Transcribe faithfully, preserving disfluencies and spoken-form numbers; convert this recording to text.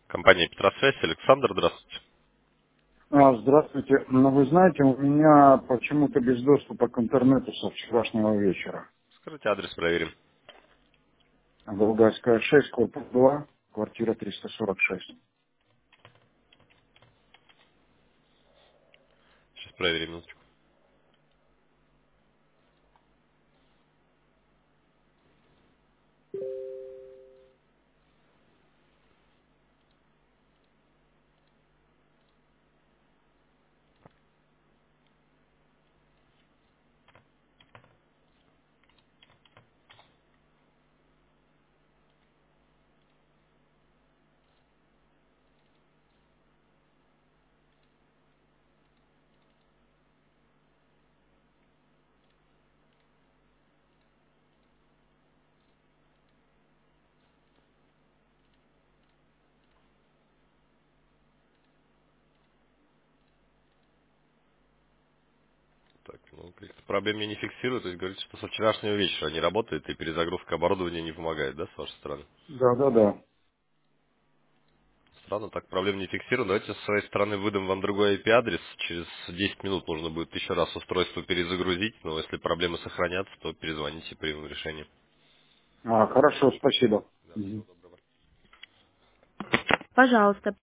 Компания Петросвязь. Александр, здравствуйте. А, Здравствуйте. Ну, вы знаете, у меня почему-то без доступа к интернету со вчерашнего вечера. Скажите адрес, проверим. Волгайская шесть, корпус два, квартира триста сорок шесть. Сейчас проверим минуточку. Так, ну, каких-то проблем я не фиксирую. То есть говорится, что со вчерашнего вечера не работает и перезагрузка оборудования не помогает, да, с вашей стороны? Да, да, да. Странно, так проблем не фиксирую. Давайте с своей стороны выдам вам другой ай пи-адрес. Через десять минут нужно будет еще раз устройство перезагрузить. Но если проблемы сохранятся, то перезвоните, примем решение. А, хорошо, спасибо. Да, Мгм. всего доброго. Пожалуйста,